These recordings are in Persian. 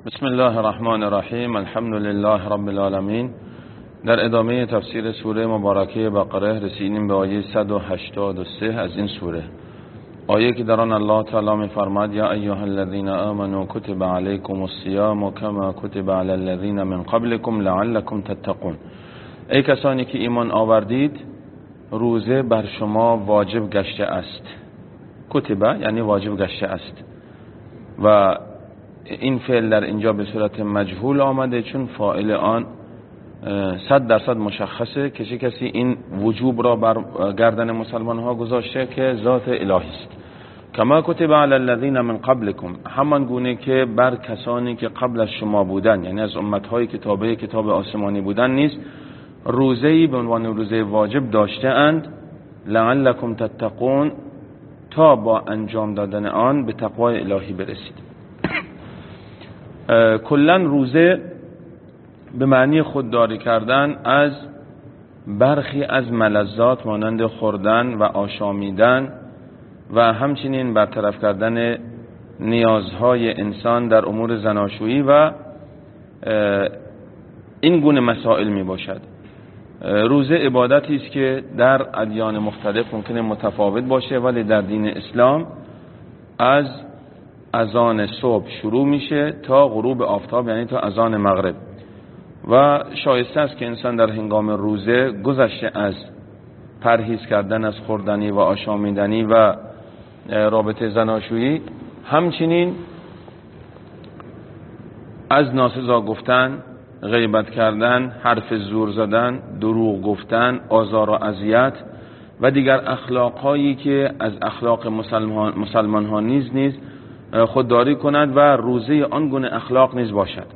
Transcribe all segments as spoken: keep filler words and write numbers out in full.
بسم الله الرحمن الرحیم. الحمد لله رب العالمین. در ادامه تفسیر سوره مبارکه بقره رسیدیم به آیه صد و هشتاد و سه از این سوره، آیه که در آن الله تعالی می‌فرماید یا ایها الذین آمنوا کتب علیکم الصیام کما کتب علی الذین من قبلکم لعلکم تتقون. ای کسانی که ایمان آوردید روزه بر شما واجب گشته است. کتب یعنی واجب گشته است و این فعل در اینجا به صورت مجهول آمده چون فاعل آن صد درصد مشخصه. کسی کسی این وجوب را بر گردن مسلمان ها گذاشته که ذات الهی است. کما کتب علی الذین من قبلکم، همان گونه که بر کسانی که قبل از شما بودن، یعنی از امت هایی که تابع کتاب آسمانی بودن نیز روزه‌ای به عنوان روزه واجب داشته اند لعلکم تتقون، تا با انجام دادن آن به تقوای الهی برسید. کلا روزه به معنی خودداری کردن از برخی از ملذات مانند خوردن و آشامیدن و همچنین برطرف کردن نیازهای انسان در امور زناشویی و این گونه مسائل می باشد. روزه عبادتی است که در ادیان مختلف ممکنه متفاوت باشه، ولی در دین اسلام از اذان صبح شروع میشه تا غروب آفتاب، یعنی تا اذان مغرب، و شایسته است که انسان در هنگام روزه گذشته از پرهیز کردن از خوردنی و آشامیدنی و رابطه زناشویی، همچنین از ناسزا گفتن، غیبت کردن، حرف زور زدن، دروغ گفتن، آزار و اذیت و دیگر اخلاقهایی که از اخلاق مسلمان مسلمان ها نیز نیز خودداری کند و روزه آن گونه اخلاق نیز باشد.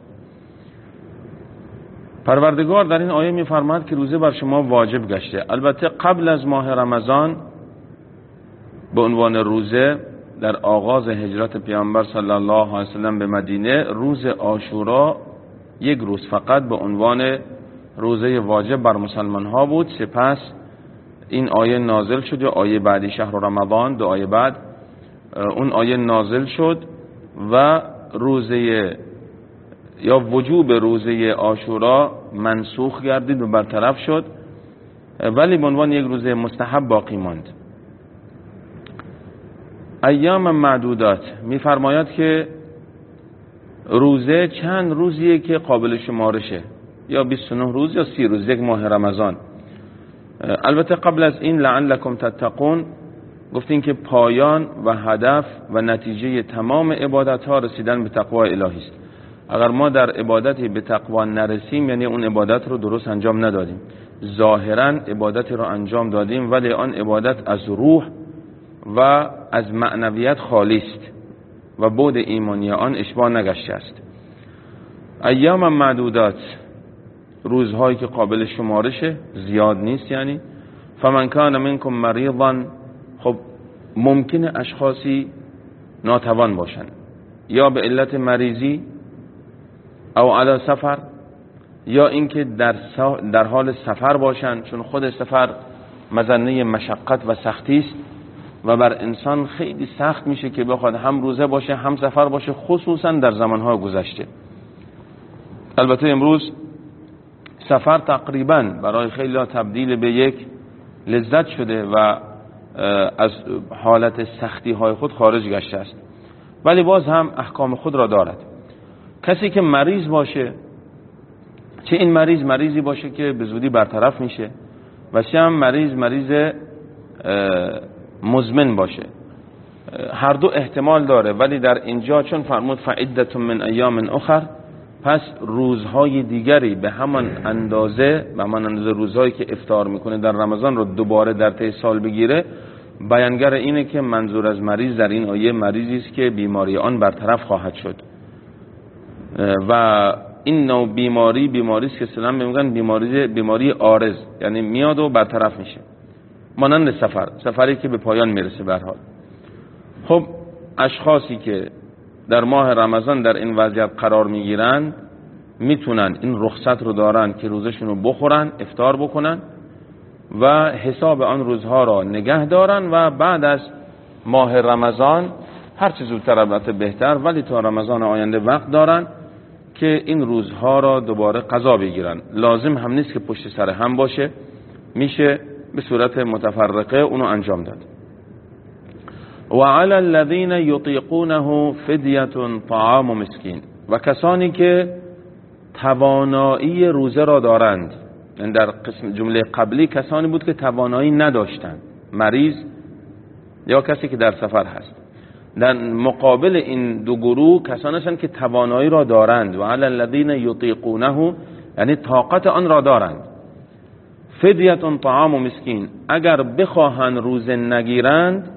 پروردگار در این آیه می‌فرماید که روزه بر شما واجب گشته. البته قبل از ماه رمضان به عنوان روزه در آغاز هجرت پیامبر صلی الله علیه و سلم به مدینه، روز عاشورا یک روز فقط به عنوان روزه واجب بر مسلمان ها بود. سپس این آیه نازل شد، یا آیه بعدی شهر رمضان، دو آیه بعد اون آیه نازل شد و روزه یا وجوب روزه عاشورا منسوخ گردید و برطرف شد، ولی به عنوان یک روزه مستحب باقی ماند. ایام معدودات می‌فرماید که روزه چند روزیه که قابل شمارشه، یا بیست و نه روز یا سی روز، یک ماه رمضان. البته قبل از این لعلکم تتقون گفتین که پایان و هدف و نتیجه تمام عبادت ها رسیدن به تقوای الهی است. اگر ما در عبادتی به تقوا نرسیم، یعنی اون عبادت رو درست انجام ندادیم. ظاهرا عبادتی رو انجام دادیم ولی آن عبادت از روح و از معنویت خالی است و بعد ایمانی آن اشباع نگشته است. ایام معدودات، روزهایی که قابل شمارشه، زیاد نیست. یعنی فمن کان منکم مریضا، خب ممکنه اشخاصی ناتوان باشن، یا به علت مریضی او علی سفر، یا اینکه در در حال سفر باشن، چون خود سفر مظنه مشقت و سختی است و بر انسان خیلی سخت میشه که بخواد هم روزه باشه هم سفر باشه، خصوصا در زمانهای گذشته. البته امروز سفر تقریبا برای خیلی تبدیل به یک لذت شده و از حالت سختی های خود خارج گشته است، ولی باز هم احکام خود را دارد. کسی که مریض باشه، چه این مریض مریضی باشه که به زودی برطرف میشه و چه هم مریض مریض مزمن باشه، هر دو احتمال داره، ولی در اینجا چون فرمود فعدة من ایام اخر، پس روزهای دیگری به همان اندازه به همان اندازه روزهایی که افطار میکنه در رمضان رو دوباره در طی سال بگیره. بیانگر اینه که منظور از مریض در این آیه مریضی است که بیماری آن برطرف خواهد شد و این نوع بیماری بیماری است که اصطلاحاً میگن بیماری بیماری عارض، یعنی میاد و برطرف میشه، مانند سفر سفری که به پایان میرسه. به هر حال خب اشخاصی که در ماه رمضان در این وضعیت قرار میگیرن میتونن این رخصت رو دارن که روزشون رو بخورن، افطار بکنن و حساب آن روزها را نگه دارن و بعد از ماه رمضان هر چه زودتر البته بهتر، ولی تا رمضان آینده وقت دارن که این روزها را دوباره قضا بگیرن. لازم هم نیست که پشت سر هم باشه، میشه به صورت متفرقه اونو انجام داد. و علی الذین یطیقونه فدیه طعام مسکین، و کسانی که توانایی روزه را دارند. یعنی در قسم جمله قبلی کسانی بود که توانایی نداشتند، مریض یا کسی که در سفر هست. در مقابل این دو گروه کسانی هستند که توانایی را دارند. و علی الذین یطیقونه یعنی طاقت آن را دارند. فدیه طعام مسکین، اگر بخواهند روزه نگیرند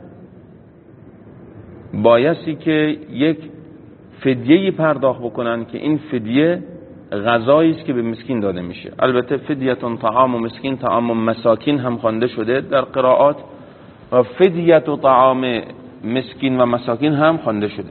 بایستی که یک فدیه پرداخت بکنن که این فدیه غذایی است که به مسکین داده میشه. البته فدیه طعام مسکین، طعام مساکین هم خوانده شده در قرائات، و فدیه طعام مسکین و مساکین هم خوانده شده.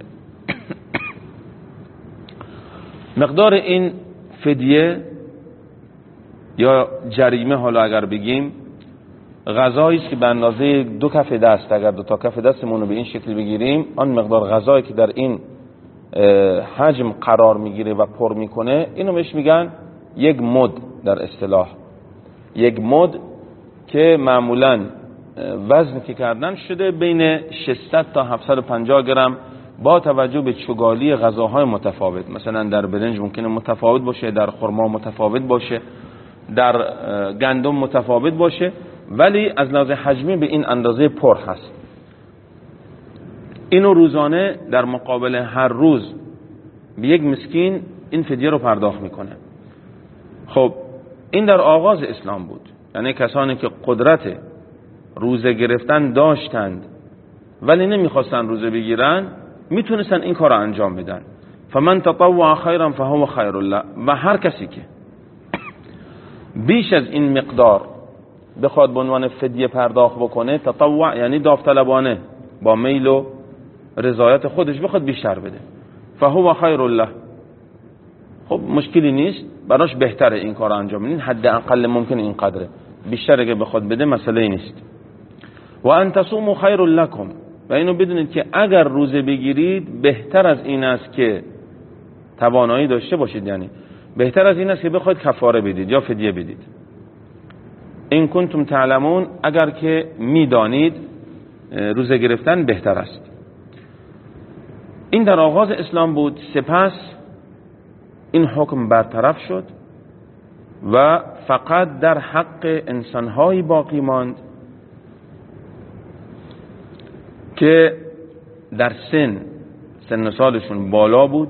مقدار این فدیه یا جریمه، حالا اگر بگیم، غذایی است که به اندازه دو کف دست، اگر دو تا کف دستمون رو به این شکل بگیریم، آن مقدار غذایی که در این حجم قرار میگیره و پر میکنه، اینو بهش میگن یک مد در اصطلاح. یک مد که معمولا وزن که کردن شده بین ششصد تا هفتصد و پنجاه گرم، با توجه به چگالی غذاهای متفاوت. مثلا در برنج ممکنه متفاوت باشه، در خرما متفاوت باشه، در گندم متفاوت باشه، ولی از لحاظ حجمی به این اندازه پر هست. اینو روزانه در مقابل هر روز به یک مسکین این فدیه رو پرداخت میکنه. خب این در آغاز اسلام بود، یعنی کسانی که قدرت روزه گرفتن داشتند ولی نمیخواستن روزه بگیرن، میتونستن این کار رو انجام بدن. فمن تطوع خیرا فهو خیر الله، و هر کسی که بیش از این مقدار بخواد به عنوان فدیه پرداخت بکنه، تطوع یعنی داوطلبانه با میل و رضایت خودش بخواد بیشتر بده، فهو خیر الله، خب مشکلی نیست، براش بهتره این کار انجام بدین، حد اقل ممکن این قدره، بیشتر اگه بخواد بده مسئله نیست. و ان تصوموا خیر لکم، و اینو بدونید که اگر روزه بگیرید بهتر از این است که توانایی داشته باشید، یعنی بهتر از این است که بخواید کفاره بدید یا فدیه بدید. این کنتم تعلمون، اگر که میدانید روزه گرفتن بهتر است. این در آغاز اسلام بود. سپس این حکم برطرف شد و فقط در حق انسانهایی باقی ماند که در سن سن سالشون بالا بود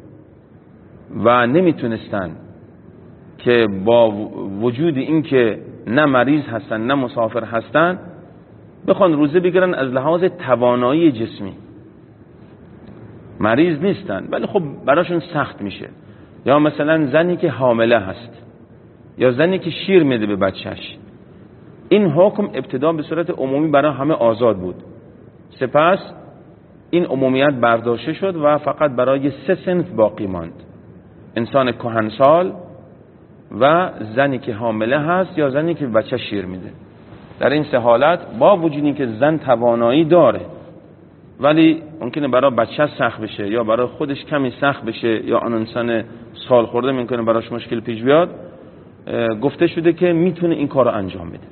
و نمیتونستن که با وجود این که نه مریض هستن نه مسافر هستن بخوان روزه بگیرن از لحاظ توانایی جسمی. مریض نیستن ولی خب براشون سخت میشه، یا مثلا زنی که حامله هست یا زنی که شیر میده به بچهش. این حکم ابتدا به صورت عمومی برای همه آزاد بود، سپس این عمومیت برداشته شد و فقط برای سه صنف باقی ماند: انسان کهنسال و زنی که حامله هست یا زنی که بچه شیر میده. در این سه حالت با وجودی که زن توانایی داره ولی ممکنه برای بچه سخت بشه یا برای خودش کمی سخت بشه یا آن انسان سال خورده میکنه براش مشکل پیش بیاد، گفته شده که میتونه این کار رو انجام بده.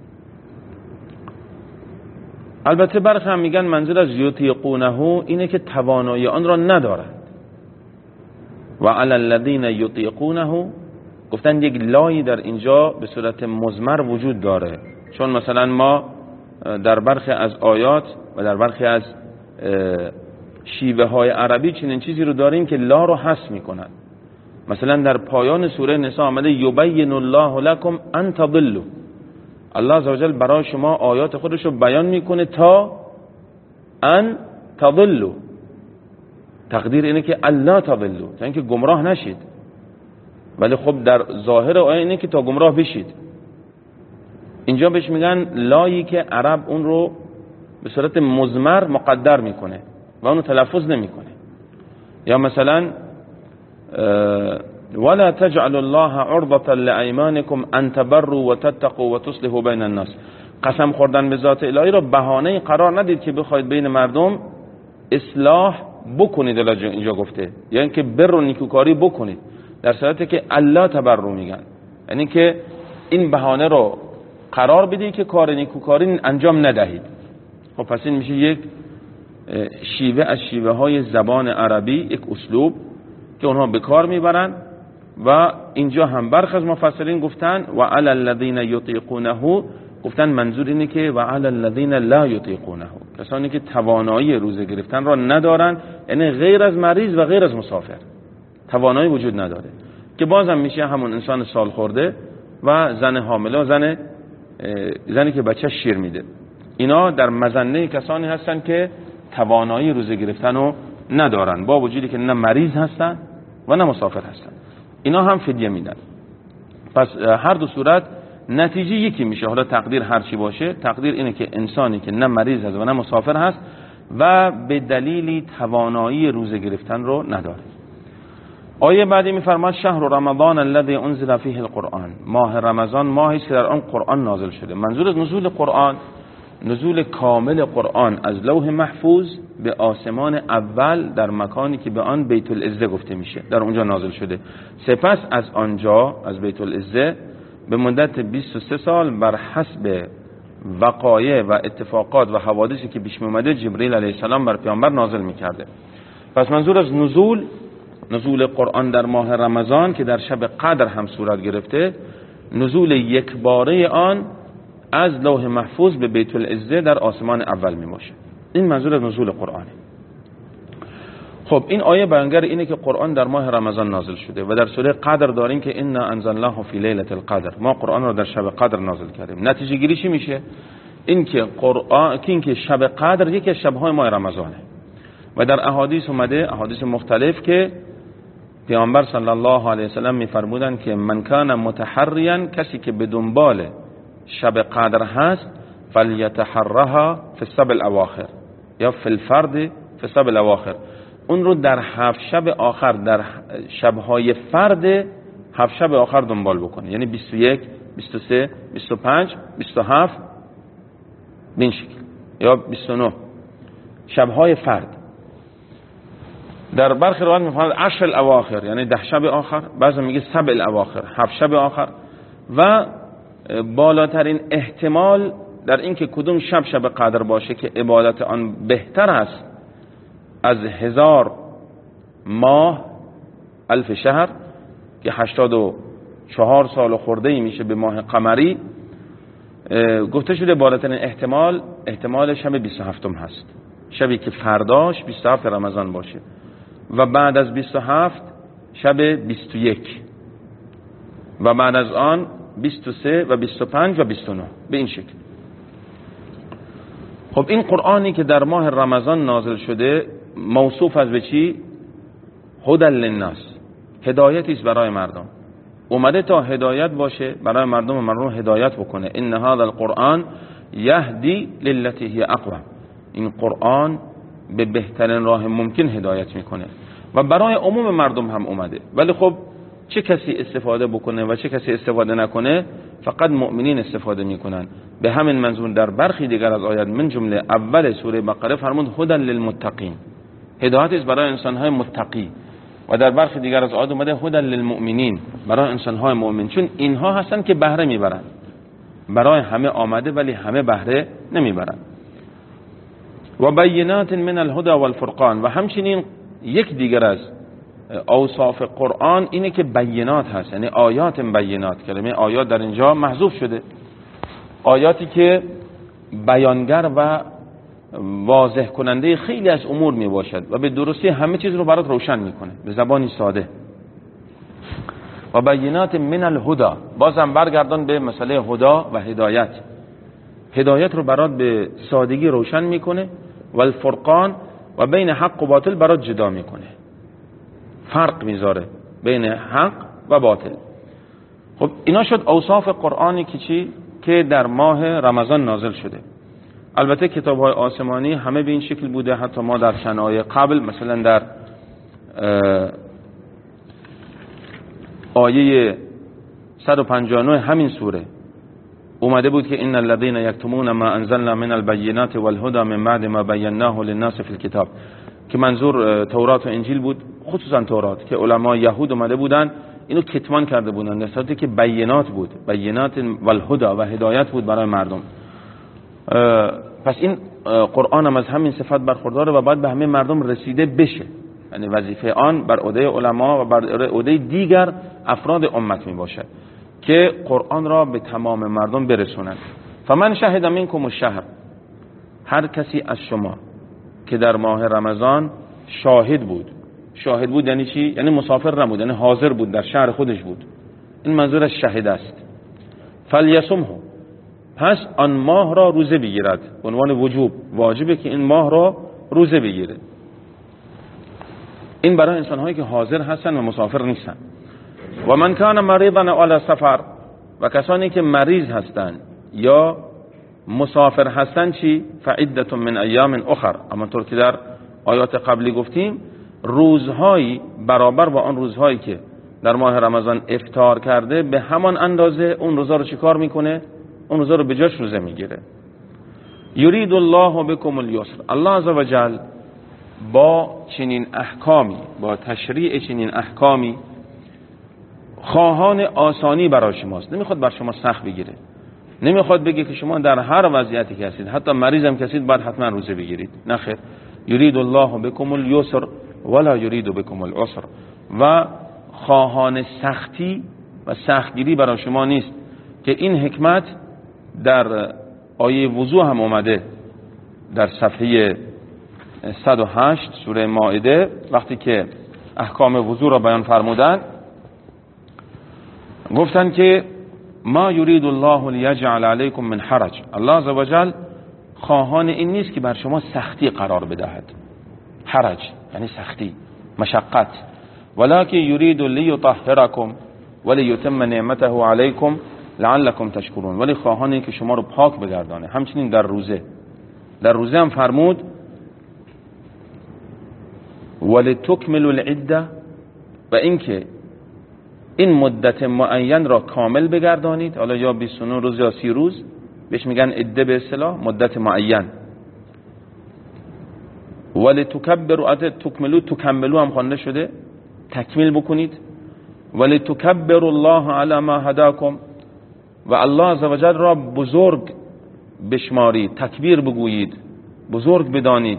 البته برخی هم میگن منظور از یطیقونه اینه که توانایی آن را ندارند. و علی الذین یطیقونه گفتن یک لایی در اینجا به صورت مضمر وجود داره، چون مثلا ما در برخی از آیات و در برخی از شیوه های عربی چنین چیزی رو داریم که لا رو حذف میکنن. مثلا در پایان سوره نساء آمده یبین الله لکم ان تضلوا، الله عزوجل برای شما آیات خودش رو بیان میکنه تا ان تضلوا، تقدیر اینه که الله تضلوا، تا اینکه گمراه نشید، ولی خب در ظاهر آیه اینه که تا گمراه بشید. اینجا بهش میگن لایی که عرب اون رو به صورت مضمر مقدر میکنه و اونو تلفظ نمیکنه. یا مثلا ولا تجعلوا الله عرضة لأيمانكم ان تبروا وتتقوا وتصلحوا بين الناس، قسم خوردن به ذات الهی رو بهانه قرار ندید که بخواید بین مردم اصلاح بکنید، اینجا گفته یعنی که بر و نیکوکاری بکنید، در صورتی که الله تبرو میگن، یعنی که این بهانه رو قرار بدید که کار نیکوکاری انجام ندهید. خب پس این میشه یک شیوه از شیوه های زبان عربی، یک اسلوب که اونها به کار میبرن و اینجا هم برخی از مفسرین گفتن و علی الذین یطیقونه، گفتن منظور اینه که و علی الذین لا یطیقونه، کسانی که توانایی روزه گرفتن را ندارن، یعنی غیر از مریض و غیر از مسافر توانایی وجود نداره، که بازم میشه همون انسان سال خورده و زن حامله و زن زنی که بچه شیر میده. اینا در مظنه کسانی هستن که توانایی روزه گرفتن رو ندارن، با وجودی که نه مریض هستن و نه مسافر هستن، اینا هم فدیه میدن. پس هر دو صورت نتیجه یکی میشه. حالا تقدیر هر چی باشه، تقدیر اینه که انسانی که نه مریض هست و نه مسافر هست و به دلیلی توانایی روزه گرفتن رو نداره. آیه بعدی میفرماد شهر رمضان الذي انزل فیه القرآن، ماه رمضان ماهی که در آن قرآن نازل شده. منظور از نزول قرآن، نزول کامل قرآن از لوح محفوظ به آسمان اول در مکانی که به آن بیت العزه گفته میشه، در اونجا نازل شده. سپس از آنجا از بیت العزه به مدت بیست و سه سال بر حسب وقایع و اتفاقات و حوادثی که پیش اومده جبرئیل علیه السلام بر پیامبر نازل میکرده. پس منظور از نزول، نزول قرآن در ماه رمضان که در شب قدر هم صورت گرفته، نزول یک باره آن از لوح محفوظ به بیت العزه در آسمان اول می باشه. این منظور از نزول قرآنه. خب این آیه بیانگر اینه که قرآن در ماه رمضان نازل شده و در سوره قدر داریم که انا انزلناه فی لیلة القدر، ما قرآن رو در شب قدر نازل کردیم. نتیجه گیری چی میشه؟ این که قرآن که این که شب قدر یکی از شب‌های ماه رمضانه و در احادیث اومده، احادیث مختلف، که پیامبر صلی الله علیه و سلم میفرمودن که من کان متحریا، کسی که به دنبال شب قدر هست، فلیتحرها فی السبع الاواخر یا فی الفرد فی السبع الاواخر، اون رو در هفت شب آخر، در شبهای فرد هفت شب آخر دنبال بکنه، یعنی بیست و یک، بیست و سه، بیست و پنج، بیست و هفت به این شکل، یا بیست و نه شبهای فرد. در برخی روایات میفرماید عشر الاواخر، یعنی ده شب آخر، بعضی میگه سبع الاواخر، هفت شب آخر. و بالاترین احتمال در این که کدوم شب شب قدر باشه که عبادت آن بهتر است از هزار ماه، الف شهر، که هشتاد و چهار سال خورده ای میشه به ماه قمری، گفته شده بالاترین احتمال احتمال شب بیست و هفتم هست، شبی که فرداش بیست و هفت رمضان باشه و بعد از بیست و هفت شب بیست و یک و بعد از آن بیست و سه و بیست و پنج و بیست و نه، به این شکل. خب این قرآنی که در ماه رمضان نازل شده موصوف از به چی؟ هدی للناس، هدایتی است برای مردم، اومده تا هدایت باشه برای مردم و مردم هدایت بکنه. ان هذا القرآن یهدی للتی هی اقوم، این قرآن به بهترین راه ممکن هدایت میکنه و برای عموم مردم هم اومده. ولی خب چه کسی استفاده بکنه و چه کسی استفاده نکنه؟ فقط مؤمنین استفاده میکنن. به همین منظور در برخی دیگر از آیات من جمله اول سوره بقره فرمود هدی للمتقین، هدایت است برای انسان‌های متقی، و در برخی دیگر از آیات اومده هدی للمؤمنین، برای انسان‌های مؤمن، چون اینها هستن که بهره میبرن. برای همه آمده ولی همه بهره نمیبرن. و بینات من الهدى والفرقان، و همچنین یک دیگر از اوصاف قرآن اینه که بینات هست، یعنی آیات بینات. کلمه آیات در اینجا محذوف شده، آیاتی که بیانگر و واضح کننده خیلی از امور می باشد و به درستی همه چیز رو برات روشن میکنه به زبانی ساده. و بینات من الهدى، بازم برگردان به مسئله هدا و هدایت، هدایت رو برات به سادگی روشن میکنه و الفرقان، و بین حق و باطل برات جدا میکنه، فرق میذاره بین حق و باطل. خب اینا شد اوصاف قرآنی که چی؟ که در ماه رمضان نازل شده. البته کتاب‌های آسمانی همه به این شکل بوده، حتی ما در چند آیه قبل، مثلا در آیه صد و پنجاه و نه همین سوره اومده بود که ان الذين يكتمون ما انزلنا من البينات والهدى من بعد ما بيناه للناس في الكتاب، که منظور تورات و انجیل بود، خصوصا تورات که علما یهود اومده بودن اینو کتمان کرده بودن، در صورتی که بینات بود، بینات و الهدى و هدایت بود برای مردم. پس این قرآن هم از همین صفت برخورداره و باید به همه مردم رسیده بشه، یعنی وظیفه آن بر عهده علما و بر عهده دیگر افراد امت می باشه که قرآن را به تمام مردم برسونند. فمن شهد منکم الشهر، هر کسی از شما که در ماه رمضان شاهد بود. شاهد بود یعنی چی؟ یعنی مسافر نبود، یعنی حاضر بود، در شهر خودش بود. این منظور از شهد است. فلیصمه، پس آن ماه را روزه بگیرد. به عنوان وجوب، واجبه که این ماه را روزه بگیره. این برای انسان هایی که حاضر هستن و مسافر نیستن. و من کان مریضا علی سفر، و کسانی که مریض هستند یا مسافر هستند چی؟ فعدة من ایام اخر، اما طور که در آیات قبلی گفتیم روزهایی برابر با آن روزهایی که در ماه رمضان افطار کرده به همان اندازه اون روزا رو چیکار میکنه؟ اون روزا رو به جاش روزه میگیره. یرید الله بكم اليسر، الله عزوجل با چنین احکامی، با تشریع چنین احکامی خواهان آسانی برای شماست. نمیخواد بر شما سخت بگیره، نمیخواد بگه که شما در هر وضعیتی که هستید، حتی مریض هم که هستید باید حتما روزه بگیرید. نه خیر، یرید الله بكم اليسر ولا یرید بكم العسر، و خواهان سختی و سختگیری برای شما نیست، که این حکمت در آیه وضو هم اومده در صفحه صد و هشت سوره مائده، وقتی که احکام وضو را بیان فرمودن گفتن که ما یرید الله لیجعل علیکم من حرج، الله عزوجل خواهان این نیست که بر شما سختی قرار بدهد. حرج یعنی سختی، مشقت. ولکن یرید لیطهرکم ولیتم نعمته علیکم لعلکم تشکرون، ولی خواهان این که شما رو پاک بگردانه. همچنین در روزه، در روزه هم فرمود ولتکملوا العده، و اینکه این مدت معین را کامل بگردانید، حالا یا بیست و نه روز یا سی روز، بهش میگن عده به اصطلاح، مدت معین. ولتکبروا، تکملوا تکملوا هم خوانده شده، تکمیل بکنید. ولتکبروا الله علی ما هداکم، و الله عزوجل را بزرگ بشمارید، تکبیر بگویید، بزرگ بدانید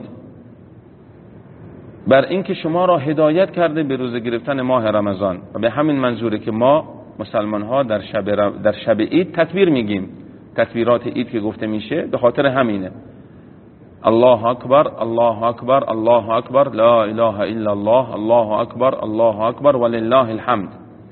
بر اینکه شما را هدایت کرده به روزه گرفتن ماه رمضان. و به همین منظوره که ما مسلمان ها در شب در شب عید تکبیر میگیم. تکبیرات عید که گفته میشه به خاطر همینه. الله اکبر، الله اکبر، الله اکبر، لا اله الا الله، الله اکبر، الله اکبر ولله الحمد،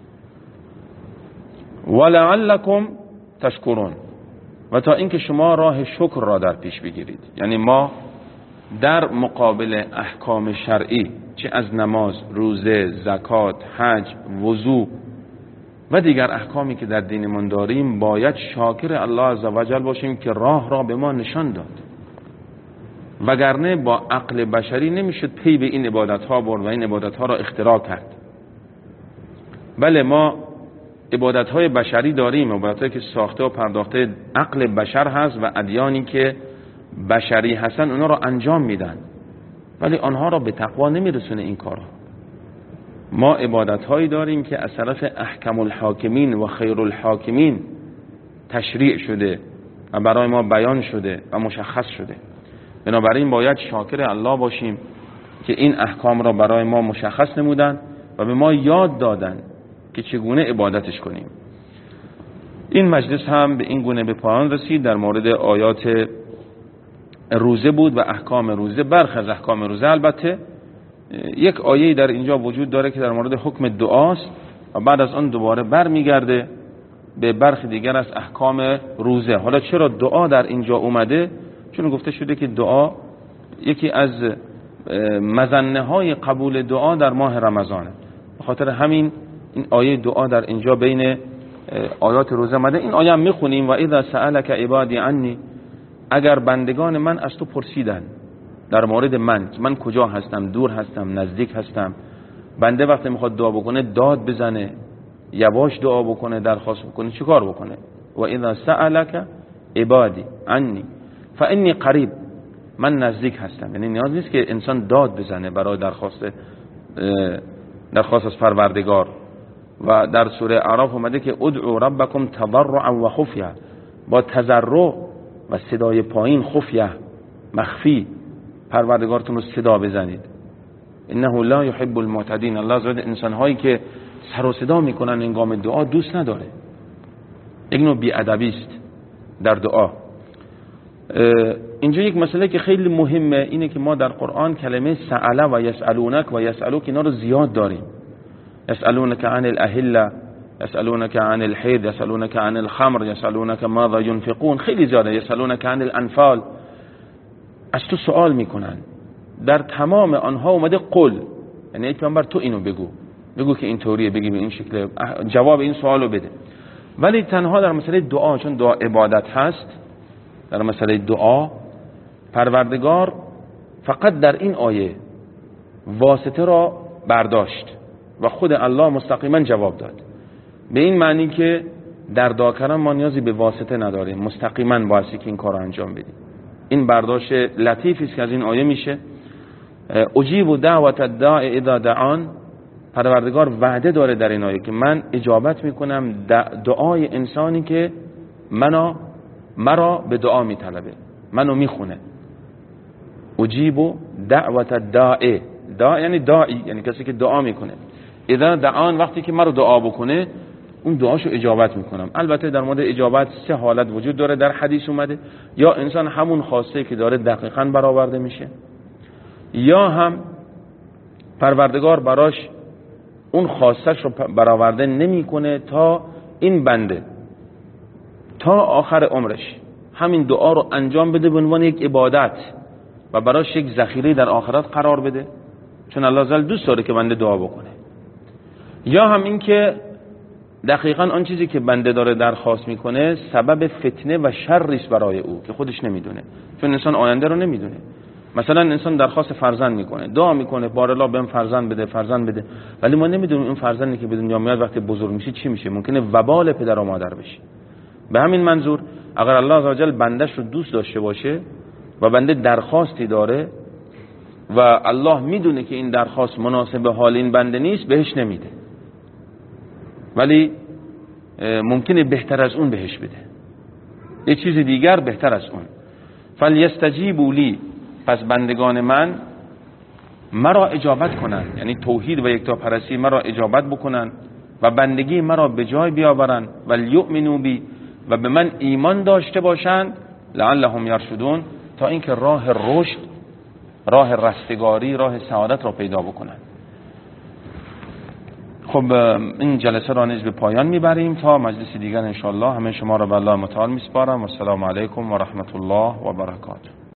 ولعلکم تشکرون، و تا اینکه شما راه شکر را در پیش بگیرید. یعنی ما در مقابل احکام شرعی، چه از نماز، روزه، زکات، حج، وضو و دیگر احکامی که در دینمون داریم، باید شاکر الله عزوجل باشیم که راه را به ما نشان داد، وگرنه با عقل بشری نمیشد پی به این عبادت ها برد و این عبادت ها را اختراع کرد. بله ما عبادت های بشری داریم، عبادت هایی که ساخته و پرداخته عقل بشر هست و ادیانی که بشری هستن اونا را انجام میدن، ولی آنها را به تقوا نمیرسونه این کارها. ما عبادت هایی داریم که از طرف احکم الحاکمین و خیر الحاکمین تشریع شده و برای ما بیان شده و مشخص شده. بنابراین باید شاکر الله باشیم که این احکام را برای ما مشخص نمودن و به ما یاد دادن که چگونه عبادتش کنیم. این مجلس هم به این گونه به پایان رسید. در مورد آیات روزه بود و احکام روزه. برخی از احکام روزه البته یک آیه در اینجا وجود داره که در مورد حکم دعاست و بعد از آن دوباره برمیگرده به برخی دیگر از احکام روزه. حالا چرا دعا در اینجا اومده؟ چون گفته شده که دعا یکی از مظنه های قبول دعا در ماه رمضانه. به خاطر همین این آیه دعا در اینجا بین آیات روزه اومده. این آیه هم میخونیم و اذا سألك عبادی عنی، اگر بندگان من از تو پرسیدن در مورد من، من کجا هستم، دور هستم، نزدیک هستم. بنده وقتی میخواد دعا بکنه داد بزنه، یواش دعا بکنه، درخواست بکنه، چیکار بکنه؟ و اذا سألك عبادی عنی فانی قریب، من نزدیک هستم. یعنی نیاز نیست که انسان داد بزنه برای درخواست درخواست از پروردگار. و در سوره اعراف اومده که ادعوا ربکم تضرعا و خفیه، با تضرع و صدای پایین، خفیه مخفی، پروردگارتون رو صدا بزنید. انه لا يحب المعتدین. الله عز وجل انسان هایی که سر و صدا میکنن هنگام دعا دوست نداره. یک نوع بی‌ادبی است در دعا. اینجا یک مسئله که خیلی مهمه اینه که ما در قرآن کلمه سأله و یسألونک و یسألوک اینا رو زیاد داریم. یسألونک عن الاهله، یسألونک عن الحیض، یسألونک عن الخمر، یسألونک ماذا ينفقون، خیلی زیاده. یسألونک عن الانفال، از تو سوال میکنن. در تمام آنها اومده قل، یعنی ای پیامبر تو اینو بگو، بگو که اینطوریه، بگی به این شکل، جواب این سوالو بده. ولی تنها در مسئله دعا، چون دعا عبادت هست، در مسئله دعا پروردگار فقط در این آیه واسطه را برداشت و خود الله مستقیما جواب داد. به این معنی که در دعا کردن ما نیازی به واسطه نداریم، مستقیما بایستی که این کار رو انجام بدیم. این برداشت لطیفی است که از این آیه میشه. اجیب دعوت الداع اذا دعان، پروردگار وعده داره در این آیه که من اجابت میکنم دعای انسانی که منو مرا به دعا میطلبه، منو میخونه. اجیب دعوت الداع، داع یعنی داعی، یعنی کسی که دعا میکنه. اذا دعان، وقتی که مرا دعا بکنه اون دعاشو اجابت میکنم. البته در مورد اجابت سه حالت وجود داره در حدیث اومده. یا انسان همون خواسته که داره دقیقاً برآورده میشه، یا هم پروردگار براش اون خواستش رو برآورده نمیکنه تا این بنده تا آخر عمرش همین دعا رو انجام بده به عنوان یک عبادت و براش یک ذخیره در آخرت قرار بده، چون الله عزوجل دوست داره که بنده دعا بکنه. یا هم این که دقیقاً آن چیزی که بنده داره درخواست میکنه سبب فتنه و شری است برای او که خودش نمیدونه، چون انسان آینده رو نمیدونه. مثلا انسان درخواست فرزند میکنه، دعا میکنه بارالله بهم فرزند بده فرزند بده، ولی ما نمیدونیم این فرزندی که به دنیا میاد وقتی بزرگ میشه چی میشه، ممکنه وبال پدر و مادر بشه. به همین منظور اگر الله عزوجل بندش رو دوست داشته باشه و بنده درخواستی داره و الله میدونه که این درخواست مناسب حال این بنده نیست، بهش نمیده، ولی ممکنه بهتر از اون بهش بده، یه چیز دیگر بهتر از اون. فلیستجیبوا لی، پس بندگان من مرا اجابت کنن، یعنی توحید و یکتاپرستی مرا اجابت بکنن و بندگی مرا به جای بیاورن، و لیؤمنوا بی، و به من ایمان داشته باشند، لعلهم یرشدون، تا اینکه راه رشد، راه رستگاری، راه سعادت را پیدا بکنن. خب این جلسه را نیز به پایان میبریم تا مجلس دیگر انشاءالله. همه شما را به الله متعال میسپارم. و السلام علیکم و رحمت الله و برکاته.